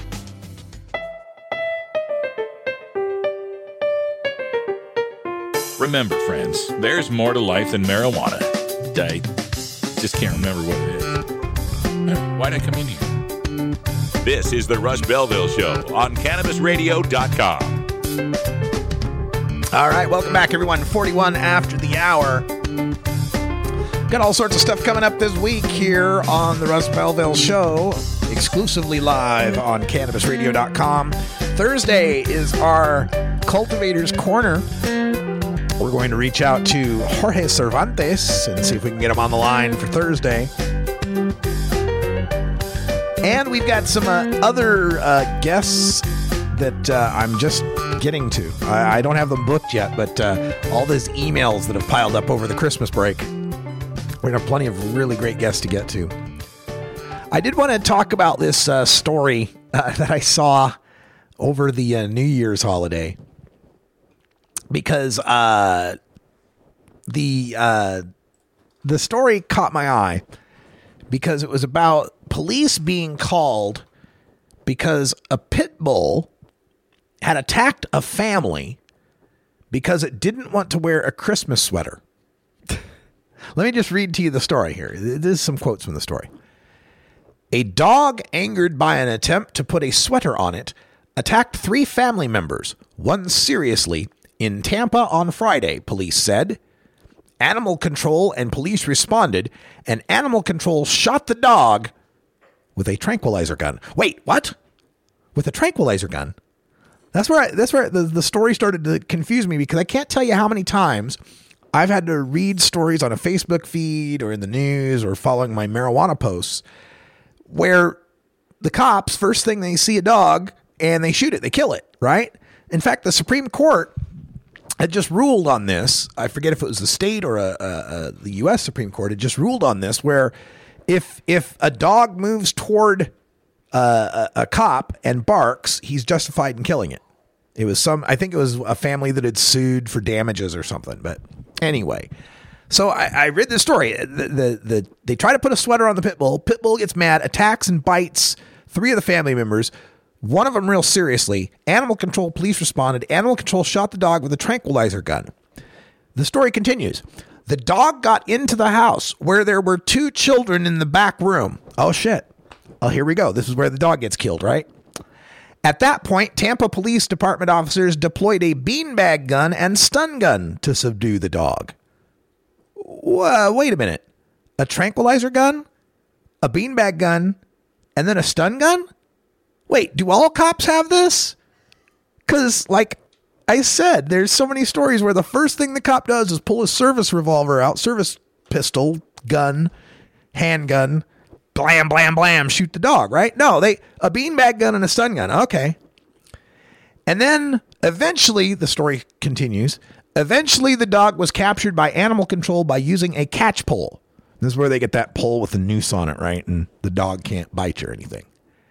Remember, friends, there's more to life than marijuana. I just can't remember what it is. Why'd I come in here? This is the Russ Belville Show on CannabisRadio.com. All right, welcome back, everyone. 41 after the hour. Got all sorts of stuff coming up this week here on the Russ Belville Show, exclusively live on CannabisRadio.com. Thursday is our Cultivators Corner. We're going to reach out to Jorge Cervantes and see if we can get him on the line for Thursday. And we've got some other guests that I'm just getting to. I don't have them booked yet, but all those emails that have piled up over the Christmas break, we're going to have plenty of really great guests to get to. I did want to talk about this story that I saw over the New Year's holiday, because the story caught my eye because it was about police being called because a pit bull had attacked a family because it didn't want to wear a Christmas sweater. Let me just read to you the story here. This is some quotes from the story. A dog angered by an attempt to put a sweater on it attacked 3 family members, one seriously, in Tampa on Friday, police said. Animal control and police responded, and animal control shot the dog with a tranquilizer gun. Wait, what? With a tranquilizer gun? That's where the story started to confuse me, because I can't tell you how many times I've had to read stories on a Facebook feed or in the news or following my marijuana posts where the cops, first thing they see a dog and they shoot it, they kill it, right? In fact, the Supreme Court had just ruled on this. I forget if it was the state or the U.S. Supreme Court had just ruled on this, where if a dog moves toward a cop and barks, he's justified in killing it. It was I think it was a family that had sued for damages or something. But anyway, so I read this story. They try to put a sweater on the pit bull. Pit bull gets mad, attacks and bites 3 of the family members. One of them real seriously. Animal control police responded. Animal control shot the dog with a tranquilizer gun. The story continues. The dog got into the house where there were 2 children in the back room. Oh, shit. Oh, here we go. This is where the dog gets killed, right? At that point, Tampa Police Department officers deployed a beanbag gun and stun gun to subdue the dog. Wait a minute. A tranquilizer gun? A beanbag gun? And then a stun gun? Wait, do all cops have this? Because, like I said, there's so many stories where the first thing the cop does is pull his service revolver out, service pistol, gun, handgun, blam, blam, blam, shoot the dog, right? No, a beanbag gun and a stun gun. Okay. And then eventually, the story continues, eventually the dog was captured by animal control by using a catch pole. This is where they get that pole with a noose on it, right? And the dog can't bite you or anything.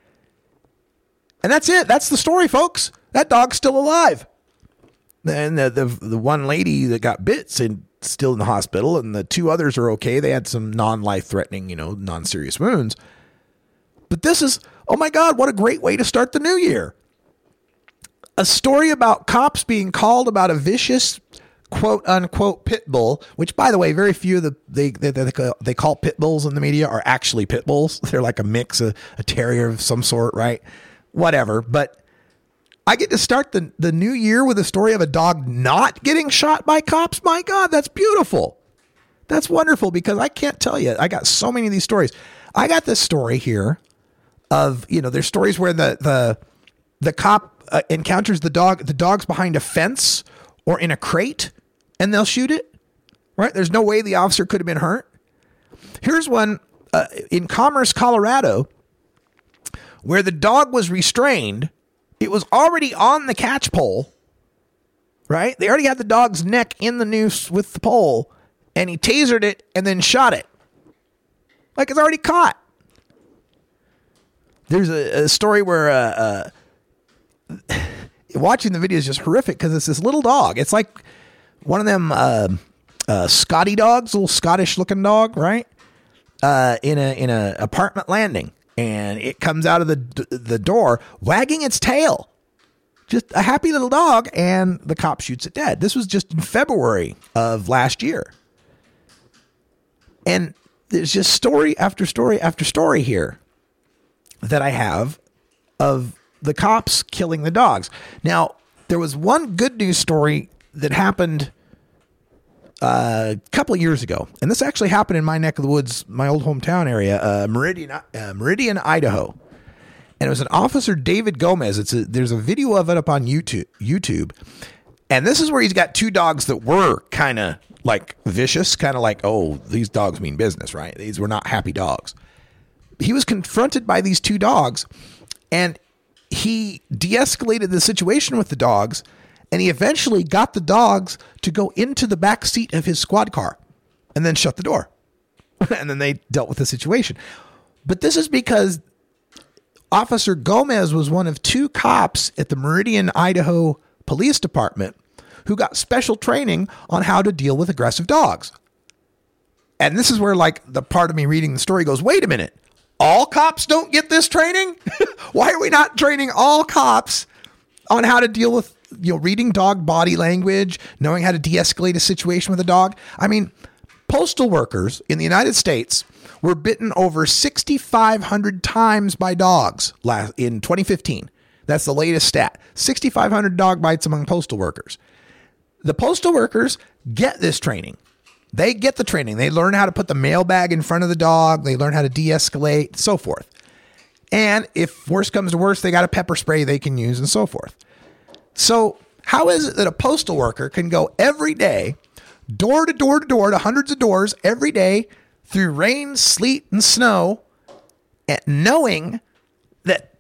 And that's it. That's the story, folks. That dog's still alive. And the one lady that got bit is still in the hospital, and the 2 others are okay. They had some non-life-threatening, non-serious wounds. But this is, oh my God, what a great way to start the new year. A story about cops being called about a vicious, quote unquote pit bull, which by the way, very few of they call pit bulls in the media are actually pit bulls. They're like a mix, a terrier of some sort, right? Whatever. But I get to start the new year with a story of a dog not getting shot by cops. My God, that's beautiful. That's wonderful, because I can't tell you. I got so many of these stories. I got this story here of, there's stories where the cop encounters the dog's behind a fence or in a crate, and they'll shoot it, right? There's no way the officer could have been hurt. Here's one in Commerce, Colorado, where the dog was restrained. It was already on the catch pole, right? They already had the dog's neck in the noose with the pole, and he tasered it and then shot it. Like it's already caught. There's a story where watching the video is just horrific, because it's this little dog. It's like one of them Scotty dogs, little Scottish looking dog, right? In a apartment landing, and it comes out of the door wagging its tail. Just a happy little dog, and the cop shoots it dead. This was just in February of last year. And there's just story after story after story here that I have of the cops killing the dogs. Now, there was one good news story that happened a couple of years ago. And this actually happened in my neck of the woods, my old hometown area, Meridian, Idaho. And it was an officer, David Gomez. There's a video of it up on YouTube. And this is where he's got two dogs that were kind of like vicious, kind of like, oh, these dogs mean business, right? These were not happy dogs. He was confronted by these two dogs, and he de-escalated the situation with the dogs, and he eventually got the dogs to go into the back seat of his squad car and then shut the door. And then they dealt with the situation. But this is because Officer Gomez was one of two cops at the Meridian, Idaho Police Department who got special training on how to deal with aggressive dogs. And this is where, like, the part of me reading the story goes, wait a minute, all cops don't get this training? Why are we not training all cops on how to deal with, reading dog body language, knowing how to de-escalate a situation with a dog? I mean, postal workers in the United States were bitten over 6,500 times by dogs in 2015. That's the latest stat. 6,500 dog bites among postal workers. The postal workers get this training. They get the training. They learn how to put the mailbag in front of the dog. They learn how to de-escalate, so forth. And if worse comes to worse, they got a pepper spray they can use and so forth. So how is it that a postal worker can go every day, door to door to door, to hundreds of doors every day through rain, sleet, and snow, and knowing that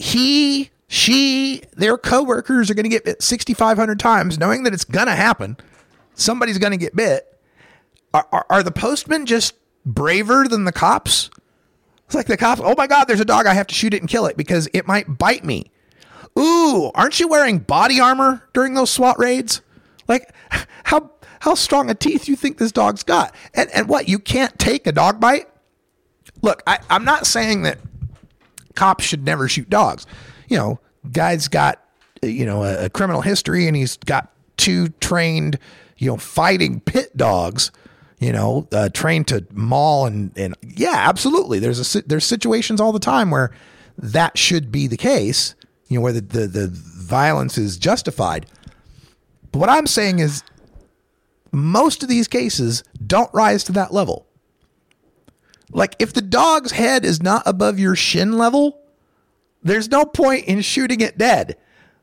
their coworkers are going to get bit 6,500 times, knowing that it's going to happen. Somebody's going to get bit. Are the postmen just braver than the cops? It's like the cops, oh my God, there's a dog. I have to shoot it and kill it because it might bite me. Ooh, aren't you wearing body armor during those SWAT raids? Like, how strong a teeth you think this dog's got? And what, you can't take a dog bite? Look, I'm not saying that cops should never shoot dogs. Guy's got, a criminal history, and he's got two trained, fighting pit dogs, trained to maul and yeah, absolutely. There's situations all the time where that should be the case, where the violence is justified. But what I'm saying is most of these cases don't rise to that level. Like, if the dog's head is not above your shin level, there's no point in shooting it dead.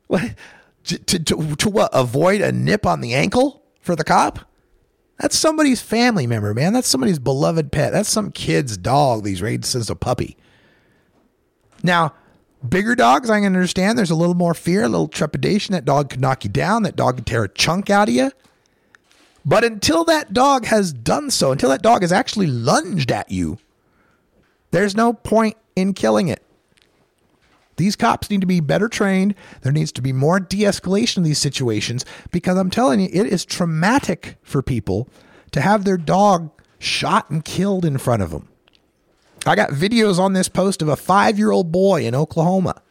To what? Avoid a nip on the ankle for the cop? That's somebody's family member, man. That's somebody's beloved pet. That's some kid's dog these raids since a puppy. Now, bigger dogs, I can understand. There's a little more fear, a little trepidation. That dog could knock you down. That dog could tear a chunk out of you. But until that dog has done so, until that dog has actually lunged at you, there's no point in killing it. These cops need to be better trained. There needs to be more de-escalation of these situations, because I'm telling you, it is traumatic for people to have their dog shot and killed in front of them. I got videos on this post of a 5-year-old boy in Oklahoma.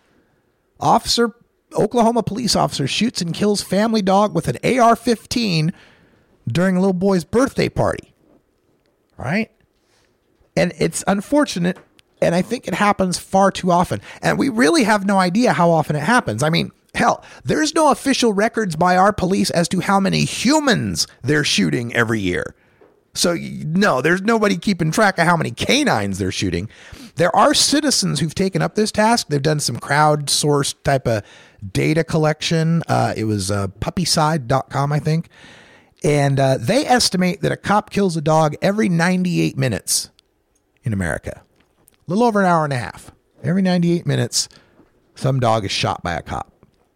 Oklahoma police officer shoots and kills family dog with an AR-15 during a little boy's birthday party, right? And it's unfortunate, and I think it happens far too often. And we really have no idea how often it happens. I mean, hell, there's no official records by our police as to how many humans they're shooting every year. So, no, there's nobody keeping track of how many canines they're shooting. There are citizens who've taken up this task. They've done some crowdsourced type of data collection. It was puppyside.com, I think. And they estimate that a cop kills a dog every 98 minutes in America. A little over an hour and a half. Every 98 minutes, some dog is shot by a cop.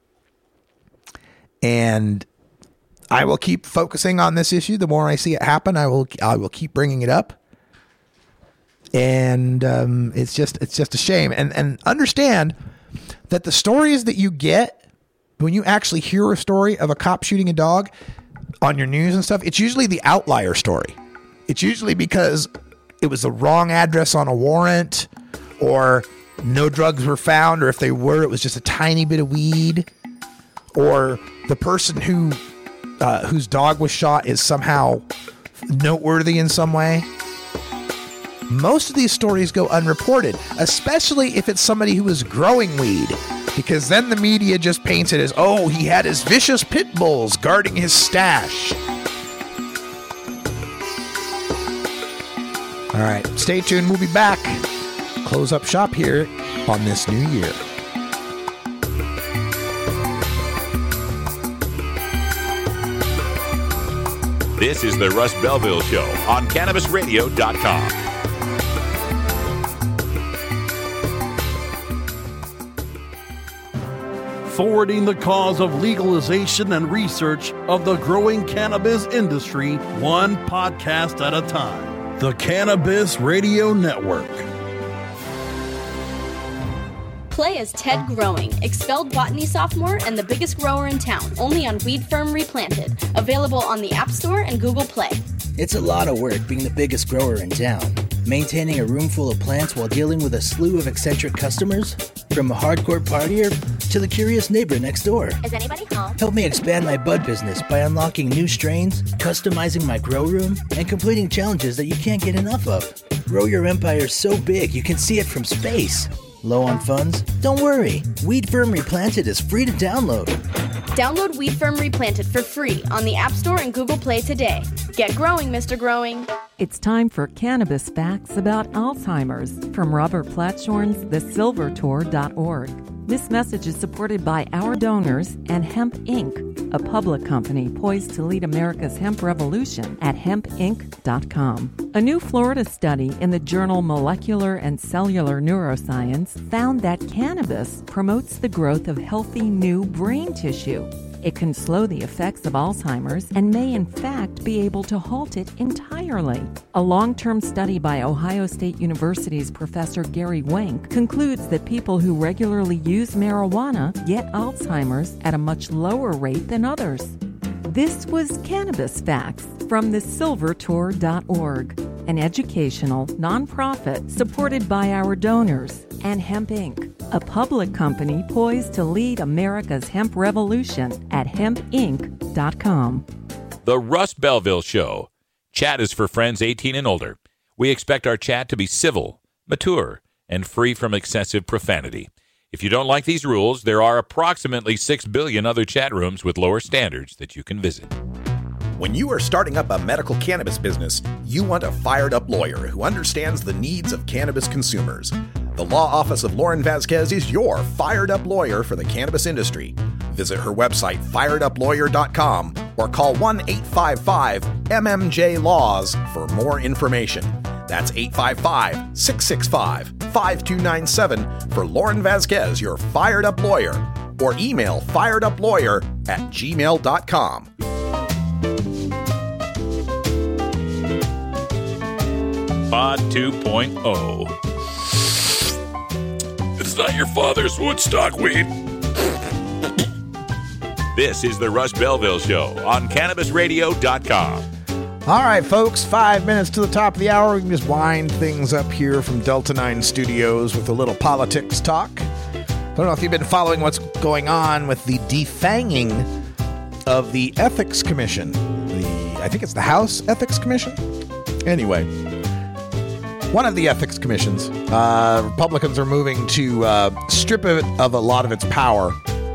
And I will keep focusing on this issue. The more I see it happen, I will keep bringing it up. And it's just a shame. And understand that the stories that you get when you actually hear a story of a cop shooting a dog on your news and stuff, it's usually the outlier story. It's usually because it was the wrong address on a warrant, or no drugs were found, or if they were, it was just a tiny bit of weed, or the person whose dog was shot is somehow noteworthy in some way. Most of these stories go unreported, especially if it's somebody who was growing weed, because then the media just paints it as, oh, he had his vicious pit bulls guarding his stash. All right, stay tuned. We'll be back. Close up shop here on this new year. This is the Russ Belville Show on CannabisRadio.com. Forwarding the cause of legalization and research of the growing cannabis industry, one podcast at a time. The Cannabis Radio Network. Play as Ted Growing, expelled botany sophomore and the biggest grower in town, only on Weed Firm Replanted. Available on the App Store and Google Play. It's a lot of work being the biggest grower in town. Maintaining a room full of plants while dealing with a slew of eccentric customers? From a hardcore partier to the curious neighbor next door. Is anybody home? Help me expand my bud business by unlocking new strains, customizing my grow room, and completing challenges that you can't get enough of. Grow your empire so big you can see it from space. Low on funds? Don't worry. Weed Firm Replanted is free to download. Download Weed Firm Replanted for free on the App Store and Google Play today. Get growing, Mr. Growing. It's time for cannabis facts about Alzheimer's from Robert Platshorn's thesilvertour.org. This message is supported by our donors and Hemp Inc., a public company poised to lead America's hemp revolution at hempinc.com. A new Florida study in the journal Molecular and Cellular Neuroscience found that cannabis promotes the growth of healthy new brain tissue. It can slow the effects of Alzheimer's and may in fact be able to halt it entirely. A long-term study by Ohio State University's Professor Gary Wenk concludes that people who regularly use marijuana get Alzheimer's at a much lower rate than others. This was Cannabis Facts from thesilvertour.org, an educational nonprofit supported by our donors and Hemp Inc., a public company poised to lead America's hemp revolution at hempinc.com. The Russ Belville Show. Chat is for friends 18 and older. We expect our chat to be civil, mature, and free from excessive profanity. If you don't like these rules, there are approximately 6 billion other chat rooms with lower standards that you can visit. When you are starting up a medical cannabis business, you want a fired-up lawyer who understands the needs of cannabis consumers. The law office of Lauren Vasquez is your fired-up lawyer for the cannabis industry. Visit her website, fireduplawyer.com, or call 1-855-MMJ-LAWS for more information. That's 855-665-5297 for Lauren Vasquez, your fired-up lawyer, or email fireduplawyer@gmail.com. Pod 2.0. It's not your father's Woodstock weed. This is the Russ Belville Show on CannabisRadio.com. All right, folks, 5 minutes to the top of the hour. We can just wind things up here from Delta 9 Studios with a little politics talk. I don't know if you've been following what's going on with the defanging of the Ethics Commission. I think it's the House Ethics Commission. Anyway, one of the ethics commissions, Republicans are moving to strip it of a lot of its power.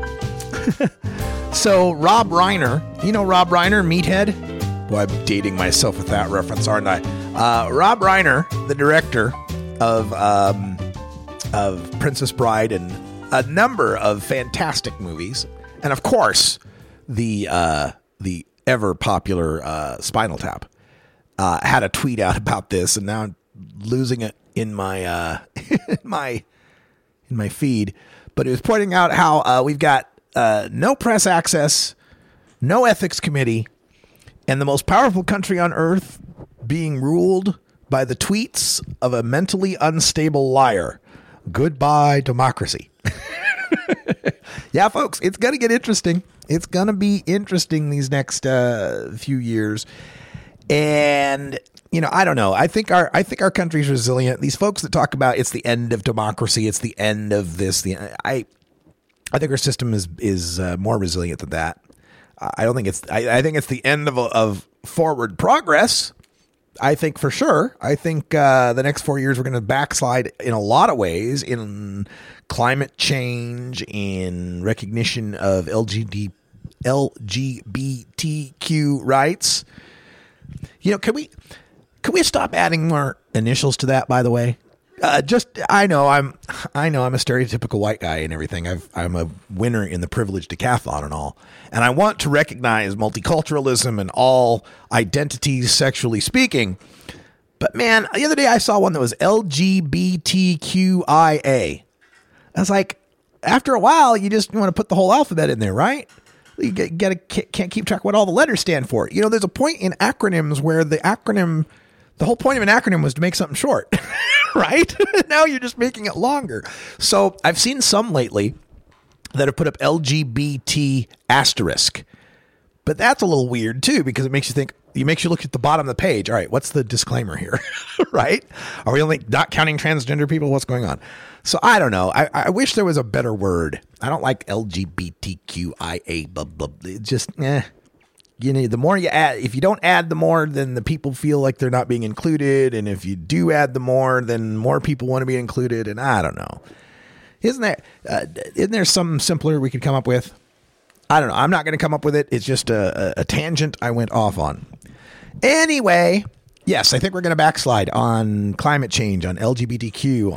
So Rob Reiner, you know Rob Reiner, Meathead? Boy, I'm dating myself with that reference, aren't I? Rob Reiner, the director of Princess Bride and a number of fantastic movies, and of course, the ever popular Spinal Tap, had a tweet out about this, and now I'm losing it in my in my feed. But it was pointing out how we've got no press access, no ethics committee, and the most powerful country on earth being ruled by the tweets of a mentally unstable liar. Goodbye, democracy. Yeah, folks, it's going to get interesting. It's going to be interesting these next few years. And, you know, I don't know. I think our country's resilient. These folks that talk about it's the end of democracy, it's the end of this. I think our system is more resilient than that. I don't think it's. I think it's the end of forward progress. I think for sure. I think the next 4 years we're going to backslide in a lot of ways, in climate change, in recognition of LGBTQ rights. You know, can we stop adding more initials to that? By the way, I know I'm a stereotypical white guy and everything. I'm a winner in the privilege decathlon and all, and I want to recognize multiculturalism and all identities sexually speaking. But man, the other day I saw one that was LGBTQIA. I was like, after a while, you just want to put the whole alphabet in there, right? You can't keep track of what all the letters stand for. You know, there's a point in acronyms where the whole point of an acronym was to make something short, right? Now you're just making it longer. So I've seen some lately that have put up LGBT asterisk, but that's a little weird too, because it makes you look at the bottom of the page. All right, what's the disclaimer here, right? Are we only not counting transgender people? What's going on? So I don't know. I wish there was a better word. I don't like LGBTQIA, blah, blah, blah. It's just, you know, the more you add, if you don't add the more, then the people feel like they're not being included. And if you do add the more, then more people want to be included. And I don't know. Isn't there something simpler we could come up with? I don't know. I'm not going to come up with it. It's just a tangent I went off on. Anyway, yes, I think we're going to backslide on climate change, on LGBTQ,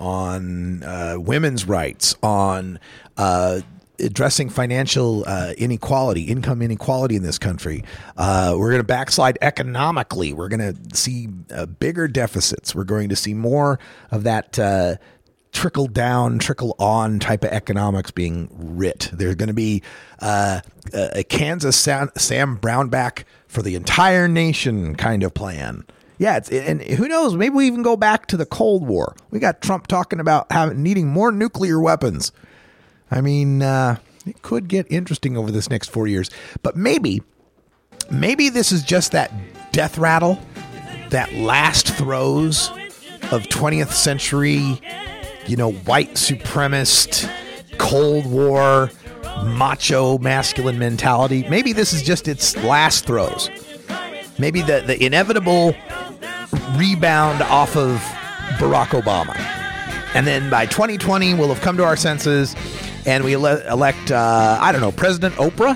on women's rights, on addressing financial inequality, income inequality in this country. We're going to backslide economically. We're going to see bigger deficits. We're going to see more of that trickle down, trickle on type of economics being writ. There's going to be a Kansas Sam Brownback for the entire nation kind of plan. Yeah, and who knows? Maybe we even go back to the Cold War. We got Trump talking about needing more nuclear weapons. I mean, it could get interesting over this next 4 years. But maybe this is just that death rattle, that last throes of 20th century, you know, white supremacist, Cold War, macho masculine mentality. Maybe this is just its last throes. Maybe the inevitable rebound off of Barack Obama. And then by 2020, we'll have come to our senses and we elect, I don't know, President Oprah?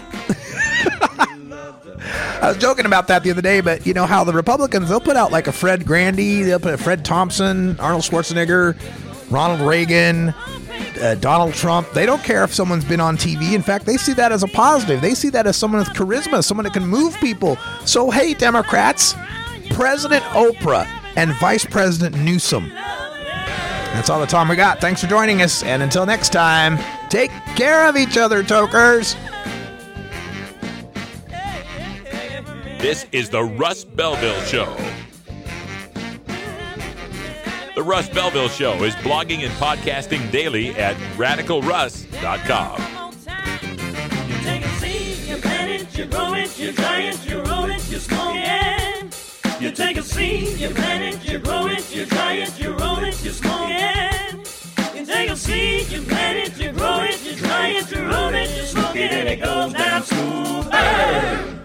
I was joking about that the other day, but you know how the Republicans, they'll put out like a Fred Grandy, they'll put a Fred Thompson, Arnold Schwarzenegger, Ronald Reagan, Donald Trump. They don't care if someone's been on TV. In fact, they see that as a positive. They see that as someone with charisma, someone that can move people. So, hey, Democrats, President Oprah and Vice President Newsom. That's all the time we got. Thanks for joining us. And until next time, take care of each other, tokers. This is the Russ Belville Show. The Russ Belville Show is blogging and podcasting daily at RadicalRuss.com. You take a seed, you plant it, you grow it, you dry it, you roll it, you smoke it. You take a seed, you plant it, you grow it, you dry it, you roll it, you smoke it. You take a seed, you plant it, you grow it, you dry it, you roll it, you smoke it, and it goes down smooth.